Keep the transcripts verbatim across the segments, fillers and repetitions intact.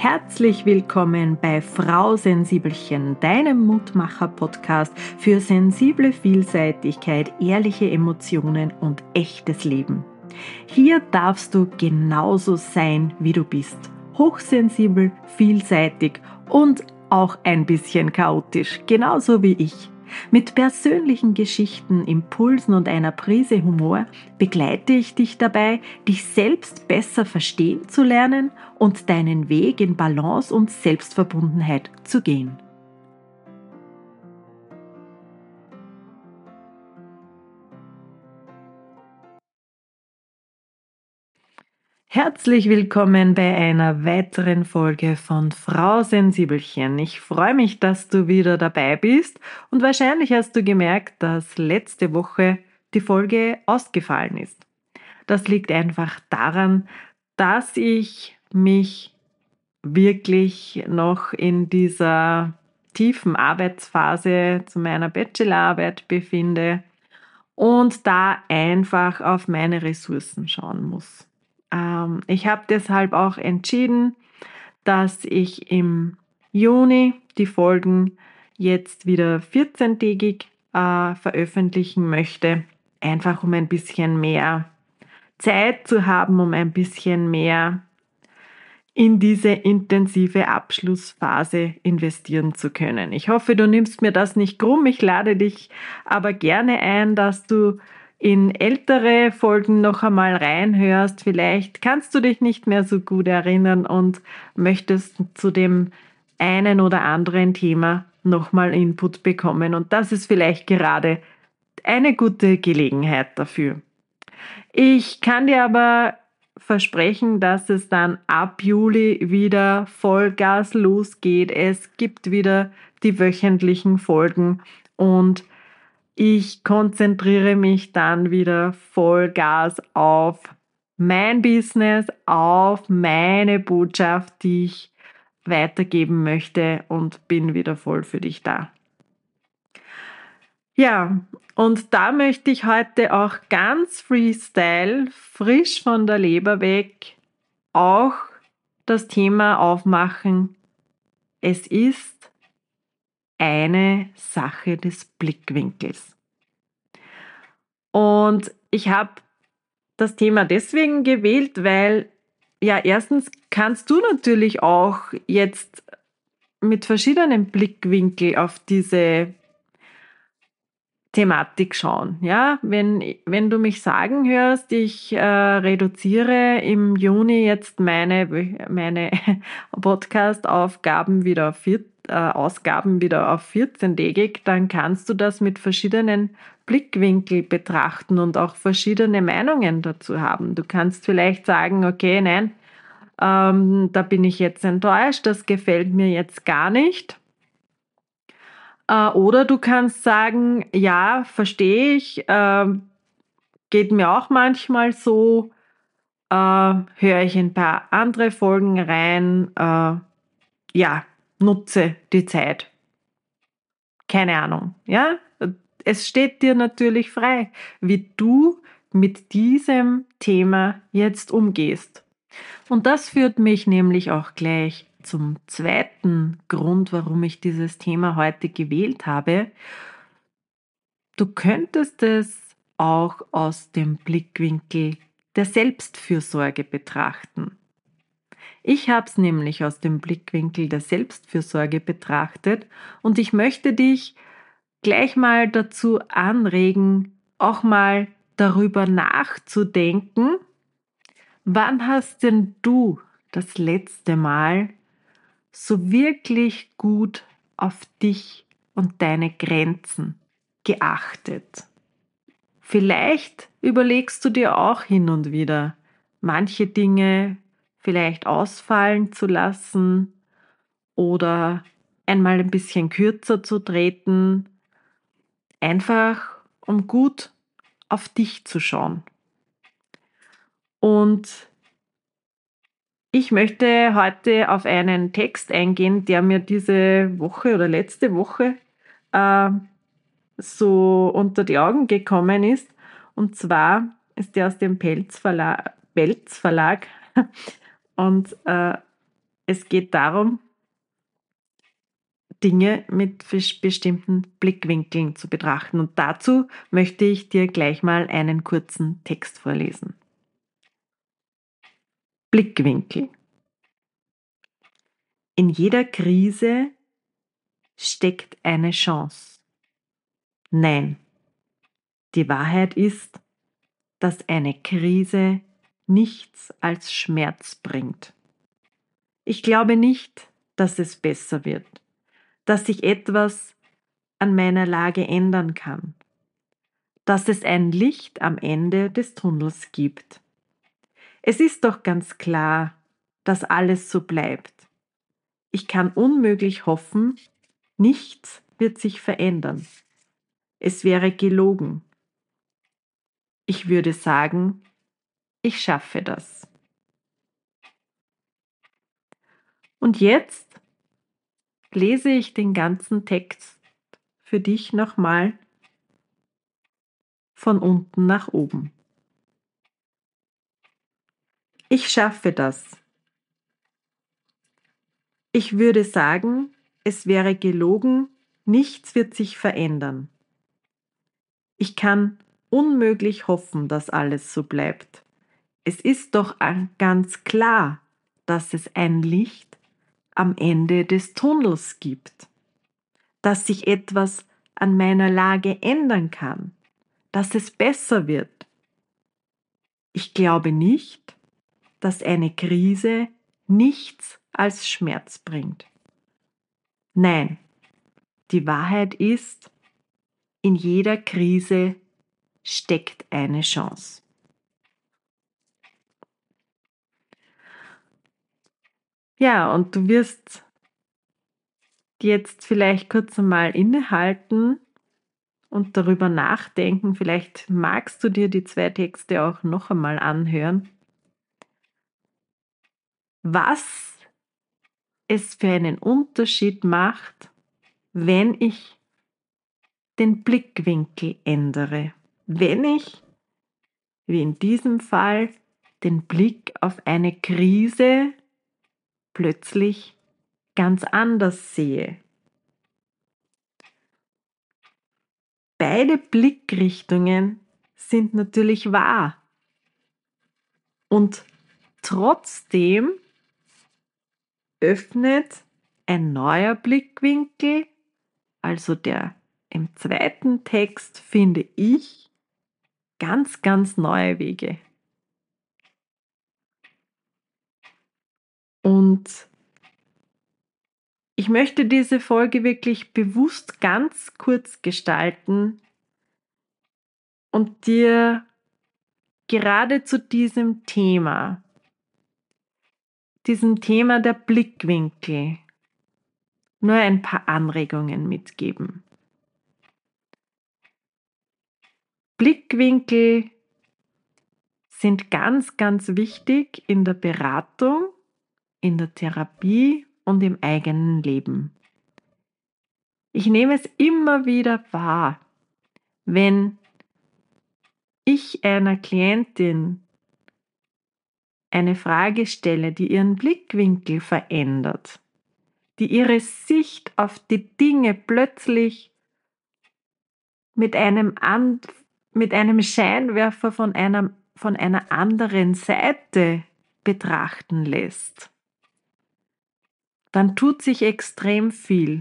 Herzlich willkommen bei Frau Sensibelchen, deinem Mutmacher-Podcast für sensible Vielseitigkeit, ehrliche Emotionen und echtes Leben. Hier darfst du genauso sein, wie du bist. Hochsensibel, vielseitig und auch ein bisschen chaotisch, genauso wie ich. Mit persönlichen Geschichten, Impulsen und einer Prise Humor begleite ich dich dabei, dich selbst besser verstehen zu lernen und deinen Weg in Balance und Selbstverbundenheit zu gehen. Herzlich willkommen bei einer weiteren Folge von Frau Sensibelchen. Ich freue mich, dass du wieder dabei bist und wahrscheinlich hast du gemerkt, dass letzte Woche die Folge ausgefallen ist. Das liegt einfach daran, dass ich mich wirklich noch in dieser tiefen Arbeitsphase zu meiner Bachelorarbeit befinde und da einfach auf meine Ressourcen schauen muss. Ähm, ich habe deshalb auch entschieden, dass ich im Juni die Folgen jetzt wieder vierzehntägig äh, veröffentlichen möchte, einfach um ein bisschen mehr Zeit zu haben, um ein bisschen mehr in diese intensive Abschlussphase investieren zu können. Ich hoffe, du nimmst mir das nicht krumm. Ich lade dich aber gerne ein, dass du in ältere Folgen noch einmal reinhörst. Vielleicht kannst du dich nicht mehr so gut erinnern und möchtest zu dem einen oder anderen Thema nochmal Input bekommen. Und das ist vielleicht gerade eine gute Gelegenheit dafür. Ich kann dir aber versprechen, dass es dann ab Juli wieder Vollgas losgeht. Es gibt wieder die wöchentlichen Folgen und ich konzentriere mich dann wieder Vollgas auf mein Business, auf meine Botschaft, die ich weitergeben möchte und bin wieder voll für dich da. Ja, und da möchte ich heute auch ganz Freestyle, frisch von der Leber weg, auch das Thema aufmachen. Es ist eine Sache des Blickwinkels. Und ich habe das Thema deswegen gewählt, weil ja, erstens kannst du natürlich auch jetzt mit verschiedenen Blickwinkeln auf diese Thematik schauen. Ja, wenn, wenn du mich sagen hörst, ich äh, reduziere im Juni jetzt meine, meine Podcast-Aufgaben wieder auf vier, äh, Ausgaben wieder auf vierzehntägig, dann kannst du das mit verschiedenen Blickwinkeln betrachten und auch verschiedene Meinungen dazu haben. Du kannst vielleicht sagen, okay, nein, ähm, da bin ich jetzt enttäuscht, das gefällt mir jetzt gar nicht. Oder du kannst sagen, ja, verstehe ich, äh, geht mir auch manchmal so, äh, höre ich ein paar andere Folgen rein, äh, ja, nutze die Zeit. Keine Ahnung, ja. Es steht dir natürlich frei, wie du mit diesem Thema jetzt umgehst. Und das führt mich nämlich auch gleich zum zweiten Grund, warum ich dieses Thema heute gewählt habe. Du könntest es auch aus dem Blickwinkel der Selbstfürsorge betrachten. Ich habe es nämlich aus dem Blickwinkel der Selbstfürsorge betrachtet und ich möchte dich gleich mal dazu anregen, auch mal darüber nachzudenken, wann hast denn du das letzte Mal so wirklich gut auf dich und deine Grenzen geachtet? Vielleicht überlegst du dir auch hin und wieder, manche Dinge vielleicht ausfallen zu lassen oder einmal ein bisschen kürzer zu treten, einfach um gut auf dich zu schauen. Und ich möchte heute auf einen Text eingehen, der mir diese Woche oder letzte Woche äh, so unter die Augen gekommen ist. Und zwar ist der aus dem Pelz Verlag, Pelz Verlag. Und äh, Es geht darum, Dinge mit bestimmten Blickwinkeln zu betrachten. Und dazu möchte ich dir gleich mal einen kurzen Text vorlesen. Blickwinkel. In jeder Krise steckt eine Chance. Nein, die Wahrheit ist, dass eine Krise nichts als Schmerz bringt. Ich glaube nicht, dass es besser wird, dass sich etwas an meiner Lage ändern kann, dass es ein Licht am Ende des Tunnels gibt. Es ist doch ganz klar, dass alles so bleibt. Ich kann unmöglich hoffen, nichts wird sich verändern. Es wäre gelogen. Ich würde sagen, ich schaffe das. Und jetzt lese ich den ganzen Text für dich nochmal von unten nach oben. Ich schaffe das. Ich würde sagen, es wäre gelogen, nichts wird sich verändern. Ich kann unmöglich hoffen, dass alles so bleibt. Es ist doch ganz klar, dass es ein Licht am Ende des Tunnels gibt, dass sich etwas an meiner Lage ändern kann, dass es besser wird. Ich glaube nicht, dass eine Krise nichts als Schmerz bringt. Nein, die Wahrheit ist, in jeder Krise steckt eine Chance. Ja, und du wirst jetzt vielleicht kurz einmal innehalten und darüber nachdenken. Vielleicht magst du dir die zwei Texte auch noch einmal anhören. Was es für einen Unterschied macht, wenn ich den Blickwinkel ändere. Wenn ich, wie in diesem Fall, den Blick auf eine Krise plötzlich ganz anders sehe. Beide Blickrichtungen sind natürlich wahr. Und trotzdem öffnet ein neuer Blickwinkel, also der im zweiten Text, finde ich, ganz, ganz neue Wege. Und ich möchte diese Folge wirklich bewusst ganz kurz gestalten und dir gerade zu diesem Thema, diesem Thema der Blickwinkel, nur ein paar Anregungen mitgeben. Blickwinkel sind ganz, ganz wichtig in der Beratung, in der Therapie und im eigenen Leben. Ich nehme es immer wieder wahr, wenn ich einer Klientin eine Frage stelle, die ihren Blickwinkel verändert, die ihre Sicht auf die Dinge plötzlich mit einem, And, mit einem Scheinwerfer von einer, von einer anderen Seite betrachten lässt, dann tut sich extrem viel.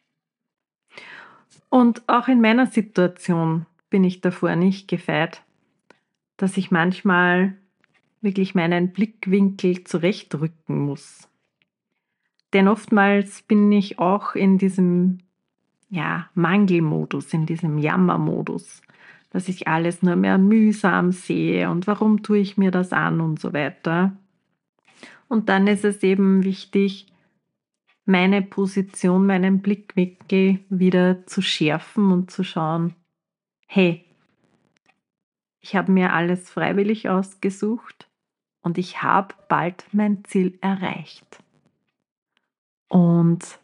Und auch in meiner Situation bin ich davor nicht gefeit, dass ich manchmal wirklich meinen Blickwinkel zurechtrücken muss. Denn oftmals bin ich auch in diesem ja, Mangelmodus, in diesem Jammermodus, dass ich alles nur mehr mühsam sehe und warum tue ich mir das an und so weiter. Und dann ist es eben wichtig, meine Position, meinen Blickwinkel wieder zu schärfen und zu schauen, hey, ich habe mir alles freiwillig ausgesucht und ich habe bald mein Ziel erreicht. Und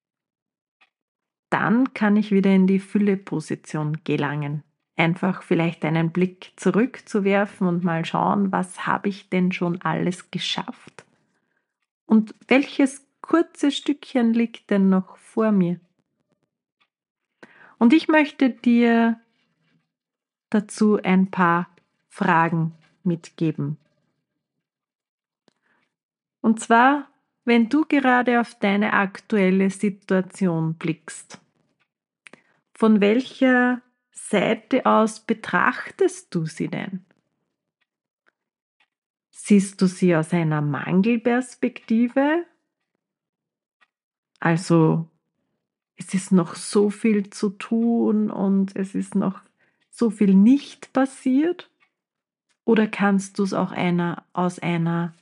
dann kann ich wieder in die Fülle-Position gelangen. Einfach vielleicht einen Blick zurückzuwerfen und mal schauen, was habe ich denn schon alles geschafft? Und welches kurze Stückchen liegt denn noch vor mir? Und ich möchte dir dazu ein paar Fragen mitgeben. Und zwar, wenn du gerade auf deine aktuelle Situation blickst, von welcher Seite aus betrachtest du sie denn? Siehst du sie aus einer Mangelperspektive? Also, es ist noch so viel zu tun und es ist noch so viel nicht passiert? Oder kannst du es auch einer, aus einer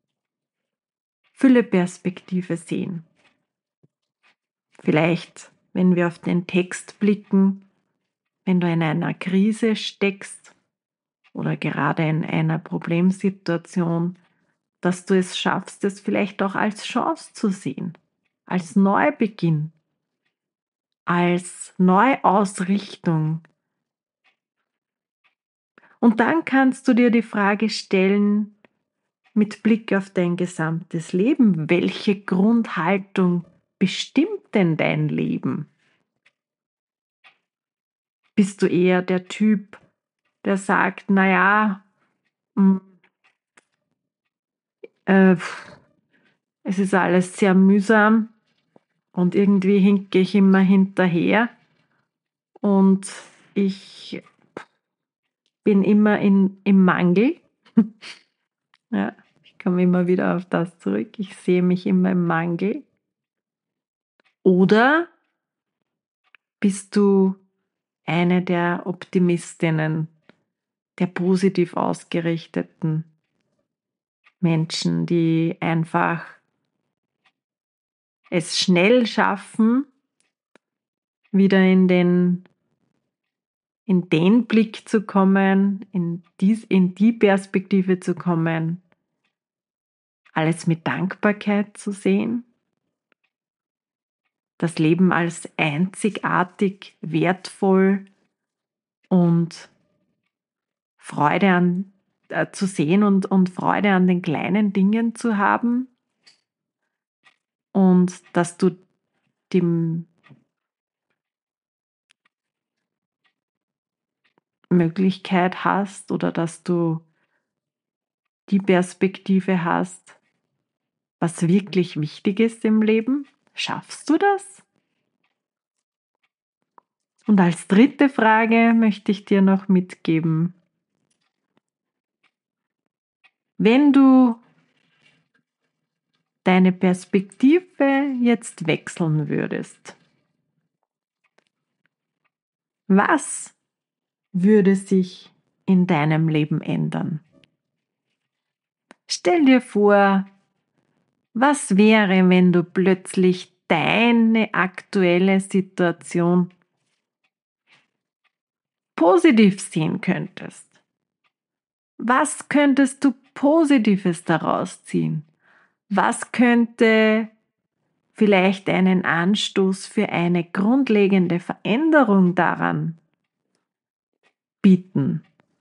Fülleperspektive sehen? Vielleicht, wenn wir auf den Text blicken, wenn du in einer Krise steckst oder gerade in einer Problemsituation, dass du es schaffst, es vielleicht auch als Chance zu sehen, als Neubeginn, als Neuausrichtung. Und dann kannst du dir die Frage stellen, mit Blick auf dein gesamtes Leben, welche Grundhaltung bestimmt denn dein Leben? Bist du eher der Typ, der sagt, naja, äh, es ist alles sehr mühsam und irgendwie hinke ich immer hinterher und ich bin immer in, im Mangel. Ja, ich komme immer wieder auf das zurück. Ich sehe mich immer im Mangel. Oder bist du eine der Optimistinnen, der positiv ausgerichteten Menschen, die einfach es schnell schaffen, wieder in den, in den Blick zu kommen, in, dies, in die Perspektive zu kommen, alles mit Dankbarkeit zu sehen, das Leben als einzigartig, wertvoll und Freude an äh, zu sehen und, und Freude an den kleinen Dingen zu haben und dass du die Möglichkeit hast oder dass du die Perspektive hast, was wirklich wichtig ist im Leben. Schaffst du das? Und als dritte Frage möchte ich dir noch mitgeben, wenn du deine Perspektive jetzt wechseln würdest, was würde sich in deinem Leben ändern? Stell dir vor, was wäre, wenn du plötzlich deine aktuelle Situation positiv sehen könntest? Was könntest du Positives daraus ziehen? Was könnte vielleicht einen Anstoß für eine grundlegende Veränderung daran bieten?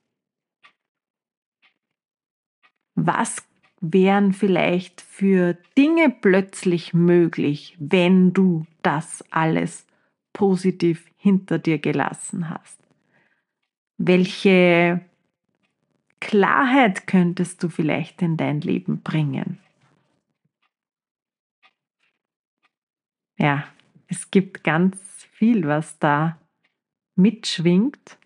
Was wären vielleicht für Dinge plötzlich möglich, wenn du das alles positiv hinter dir gelassen hast? Welche Klarheit könntest du vielleicht in dein Leben bringen? Ja, es gibt ganz viel, was da mitschwingt.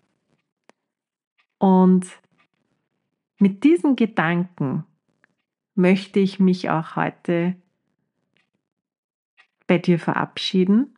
Und mit diesen Gedanken möchte ich mich auch heute bei dir verabschieden.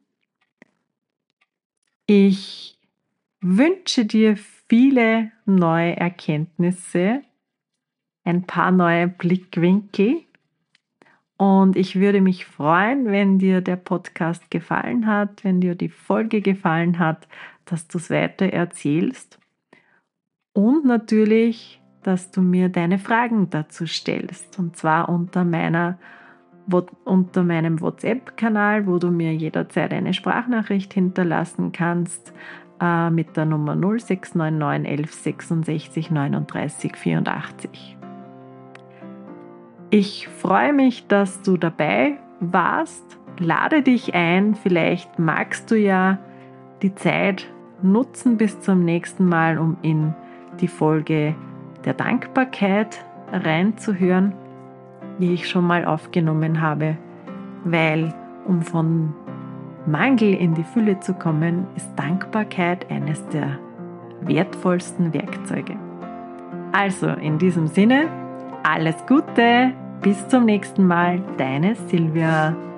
Ich wünsche dir viele neue Erkenntnisse, ein paar neue Blickwinkel und ich würde mich freuen, wenn dir der Podcast gefallen hat, wenn dir die Folge gefallen hat, dass du es weiter erzählst und natürlich, dass du mir deine Fragen dazu stellst und zwar unter meiner unter meinem WhatsApp-Kanal, wo du mir jederzeit eine Sprachnachricht hinterlassen kannst äh, mit der Nummer null sechs neun neun elf sechsundsechzig neununddreißig vierundachtzig. Ich freue mich, dass du dabei warst. Lade dich ein, vielleicht magst du ja die Zeit nutzen bis zum nächsten Mal, um in die Folge der Dankbarkeit reinzuhören, die ich schon mal aufgenommen habe, weil um von Mangel in die Fülle zu kommen, ist Dankbarkeit eines der wertvollsten Werkzeuge. Also in diesem Sinne, alles Gute, bis zum nächsten Mal, deine Silvia.